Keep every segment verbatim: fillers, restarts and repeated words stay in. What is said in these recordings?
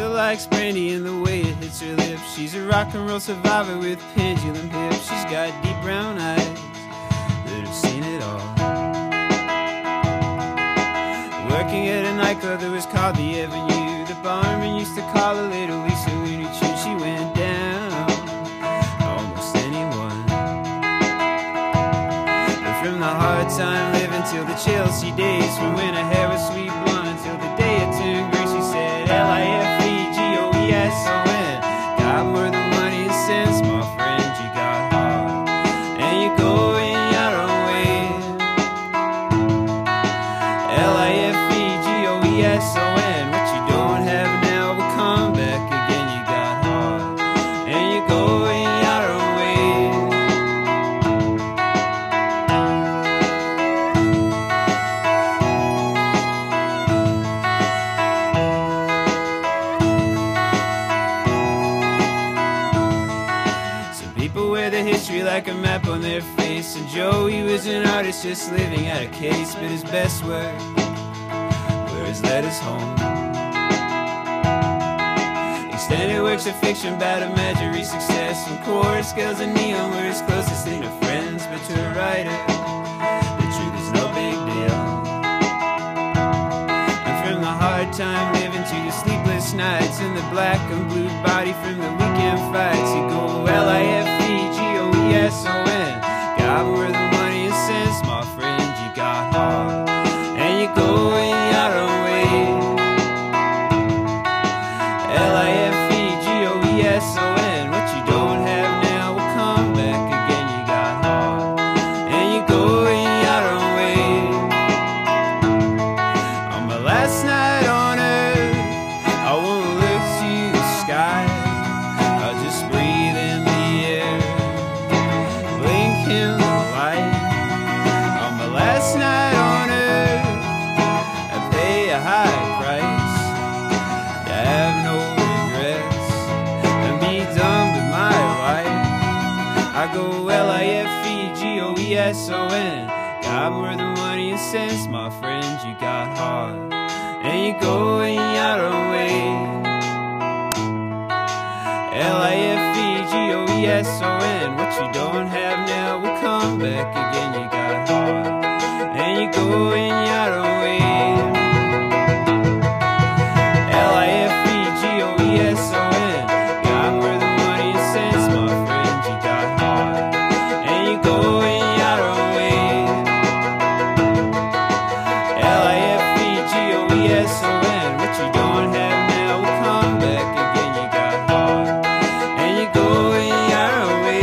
still likes brandy and the way it hits her lips. She's a rock and roll survivor with pendulum hips. She's got deep brown eyes that have seen it all. Working at a nightclub that was called the Avenue. The barman used to call her Little Lisa Looney Tunes. She went down almost anyone. But from the hard time living till the Chelsea days, from when her hair was sweet blonde till the day it turned grey, she said L I F E G O E S O N. Got more than money and sense, my friend, you got heart, and you go in your own way. L I F E G O E S O N. What you don't have now will come back again. You got heart, and you go in your own way. Some people wear the history like a map on their face, and Joe, he was an artist just living out a case, but his best work were his letters home. Extended works of fiction about imaginary success, and chord scales and neon were his closest thing to friends, but to a writer, the truth is no big deal. And from the hard time living to the sleepless nights, and the black and blue body from the weekend fights, you go L I F E G O E S O N. Got more than money and sense, my friend, you got heart, and you go in your own way. L I F E G O E S O N. What you don't have now will come back again. You got heart, and you go in your own way. On my last night on earth, I won't look to the sky. I'll just breathe in the air, blink in the light. On my last night on earth, I pay a high price to have no regrets and be done with my life. I go L I F E G O E S O N. Got more than money and sense, my friend, you got heart, and you go in your own way. L I F E G O E S O N. What you don't have now will come back again. You got heart, and you go in your own way. L I F E G O E S O N. Got more than money and sense, my friend, you got heart, and you go in your own way. L I F E G O E S O N. What you don't have now will come back again. You got heart, and you go in your own way.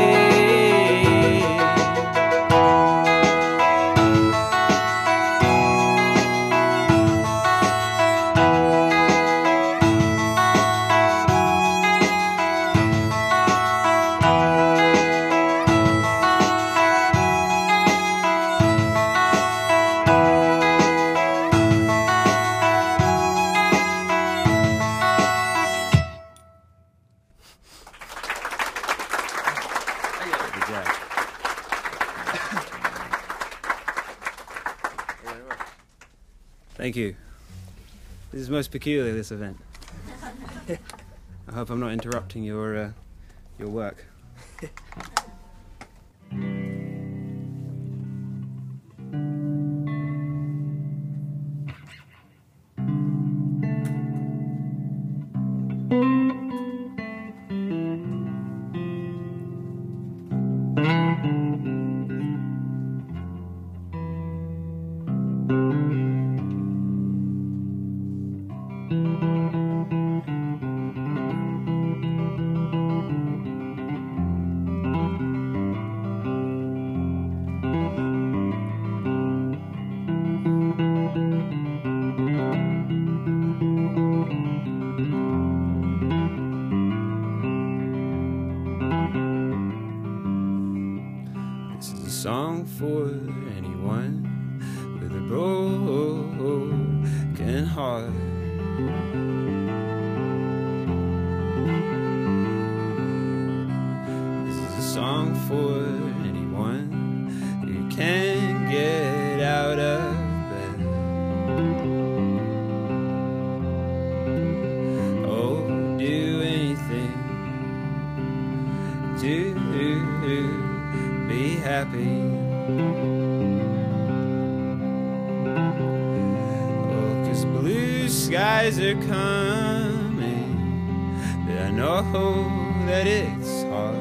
Thank you. This is most peculiar, this event. I hope I'm not interrupting your uh, your work. Song for anyone with a broken heart. This is a song for anyone who can't get out of bed. happy. Oh, 'cause blue skies are coming, but I know that it's hard.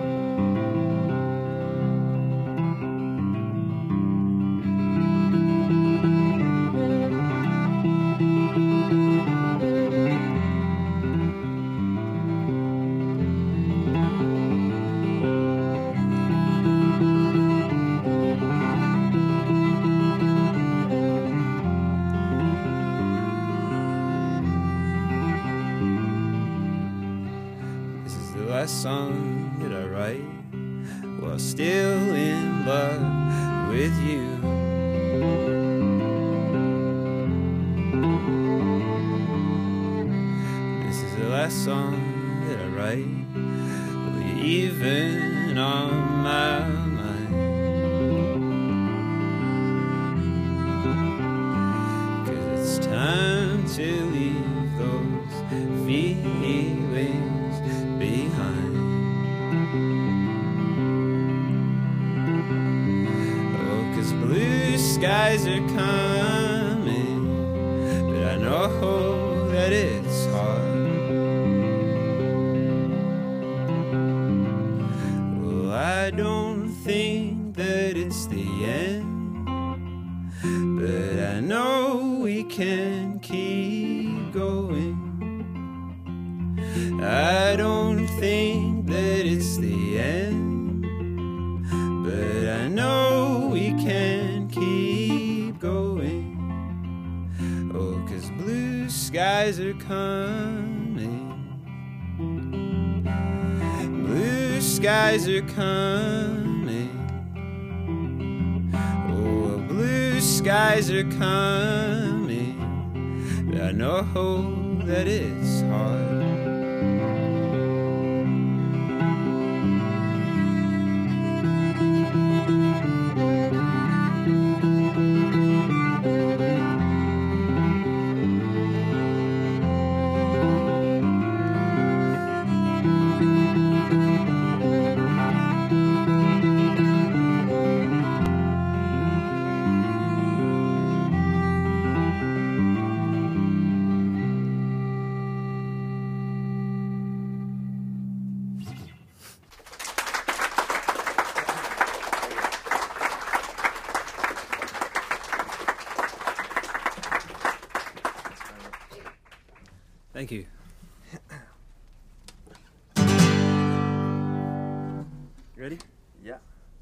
Song that I write while still in love with you. This is the last song that I write, even on my mind. 'Cause it's time to leave those feelings behind. Oh, 'cause blue skies are coming, but I know that it's hard. Well, I don't think that it's the end, but I know we can keep going. I don't think that it's the end, but I know we can keep going. Oh, 'cause blue skies are coming, blue skies are coming. Oh, blue skies are coming, but I know that it's hard. Thank you. You ready? Yeah.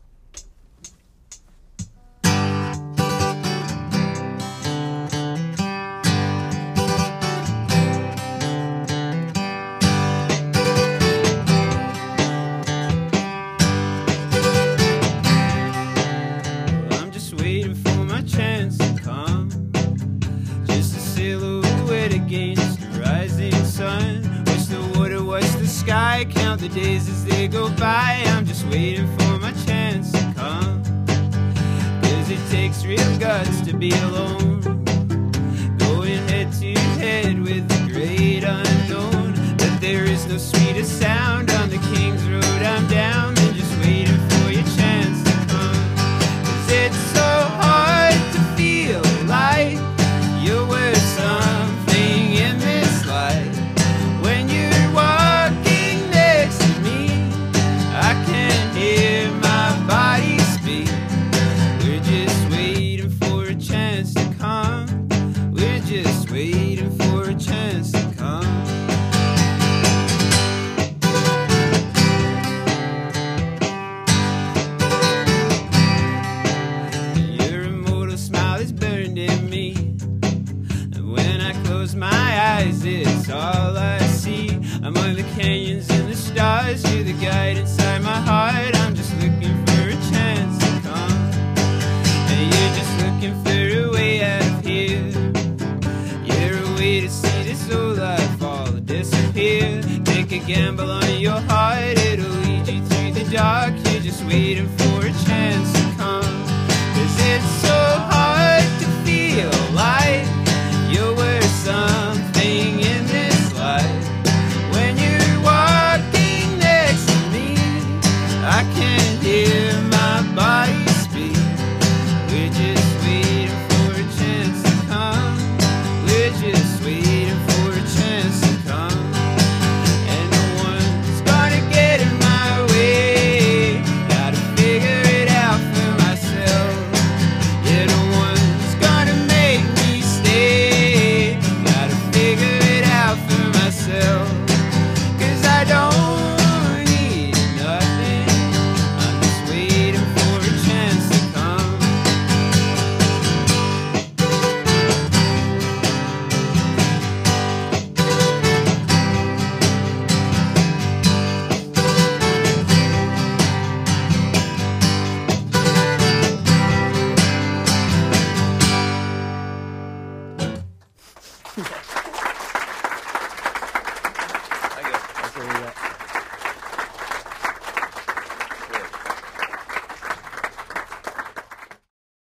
Well, I'm just waiting for my chance to come, just a silhouette against the rising sun. Watch the water, watch the sky, count the days as they go by. I'm just waiting for my chance to come, 'cause it takes real guts to be alone, going head to head with the great unknown. But there is no sweeter sound on the King's Road I'm down than just waiting for your chance to come. 'Cause it's so hard to feel like you're worth something in this life. When you're walking next to me, I can hear my body speak. We're just waiting for a chance to come. We're just waiting for a chance to come. Your immortal smile is burned in me, and when I close my eyes, it's all I see. Among the canyons and the stars, you're the guide inside my heart. I'm just looking for a chance to come, and you're just looking for a way out of here. You're a way to see this old life all disappear. Take a gamble on your heart, it'll lead you through the dark. You're just waiting for a chance to come, 'cause it's so hard to feel like you're worth something in this life. When you're walking next to me, I can hear my body Okay.